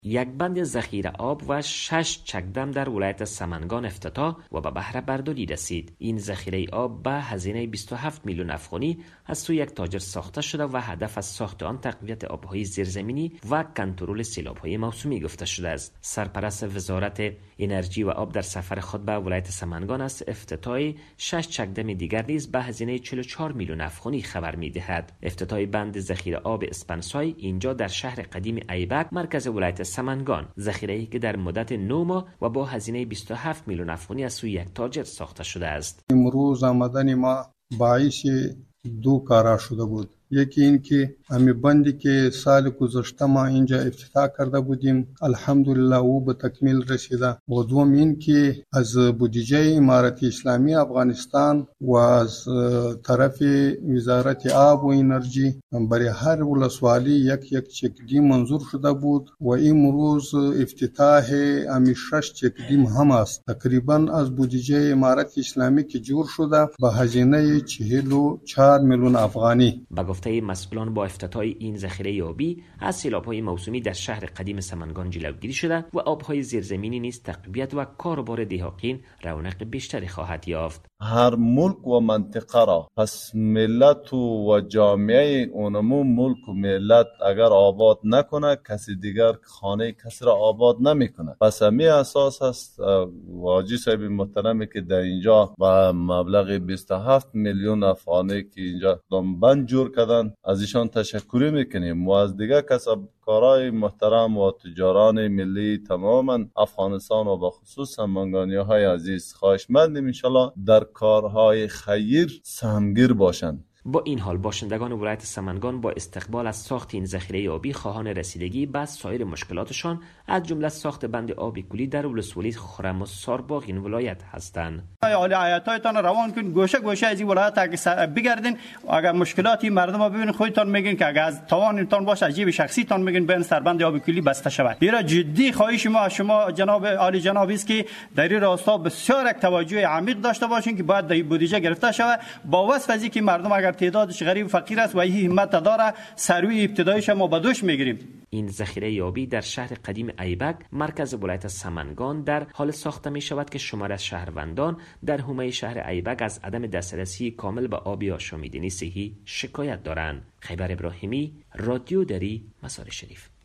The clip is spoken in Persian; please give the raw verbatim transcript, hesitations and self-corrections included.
یک بند ذخیره آب و شش چکدم در ولایت سمنگان افتتاح و به بهره برداری رسید. این ذخیره آب به هزینه بیست و هفت میلیون افغانی از سوی یک تاجر ساخته شده و هدف از ساخت آن تقویت آبهای زیرزمینی و کنترل سیلاب‌های موسمی گفته شده است. سرپرست وزارت انرژی و آب در سفر خود به ولایت سمنگان از افتتاح شش چکدم دیگر نیز به هزینه چهل و چهار میلیون افغانی خبر می‌دهد. افتتاح بند ذخیره آب اسپنسای اینجا در شهر قدیم ایبک مرکز ولایت سمنگان، ذخیره‌ای که در مدت نه ماه و با هزینه بیست و هفت میلیون افغانی از سوی یک تاجر ساخته شده است. امروز آمدن ما باعث دو کارا شده بود. یکی این که امی بندی که سال گذشته ما اینجا افتتاح کرده بودیم الحمدلله او به تکمیل رسیده و دوم این که از بودجه امارت اسلامی افغانستان و از طرف وزارت آب و انرژی برای هر ولسوالی یک یک چکدیم منظور شده بود و امروز افتتاح امی شش چکدیم هم است. تقریبا از بودجه امارت اسلامی که جور شده به هزینه چهل و چهار میلیون افغانی. مسئولان با افتتاح این ذخیره آبی از سیلاب‌های موسمی در شهر قدیم سمنگان جلوگیری شده و آب‌های زیرزمینی نیز تقویت و کاروبار دهاقین رونق بیشتری خواهد یافت. هر ملک و منطقه را پس ملت و جامعه اونمو ملک و ملت اگر آباد نکنه کسی دیگر خانه کسی را آباد نمیکنه. پس همی اساس است واجی صاحب محترمی که در اینجا با مبلغ بیست و هفت میلیون افغانی که اینجا بند جور کردن از ایشان تشکر میکنیم و از دیگر کسبکارای محترم و تجاران ملی تماما افغانستان و به خصوص سمنگانی های عزیز خواهشمندیم انشالله در کارهای خیر سهمگیر باشند. با این حال باشندگان ولایت سمنگان با استقبال از ساخت این ذخیره آبی خواهان رسیدگی به سایر مشکلاتشان از جمله ساخت بند آبی کلی در ولسوالی خرم و سارباغ این ولایت هستند. عالی آیاتایتان روان کن گوشه گوشه از این ولایت اگه بگردین اگر مشکلاتی مردم ببینید خودتان میگین که اگر از توانتان باشه از جیب شخصیتان میگین بین سربند آبی کلی بسته شود. ایرا جدی خواهش ما شما جناب عالی جناب است که در این راستا بسیار یک توجه عمیق داشته باشین که باید در بودجه گرفته شود با وصف از اینکه مردم اگر تعدادش غریب فقیر است و این همت داره سروی ابتدایش ما به دوش میگیریم. این ذخیره آبی در شهر قدیم ایبک مرکز ولایت سمنگان در حال ساخته می شود که شمار از شهروندان در حومه شهر ایبک از عدم دسترسی کامل به آب آشامیدنی صحی شکایت دارند. خیبر ابراهیمی، رادیو دری، مزار شریف.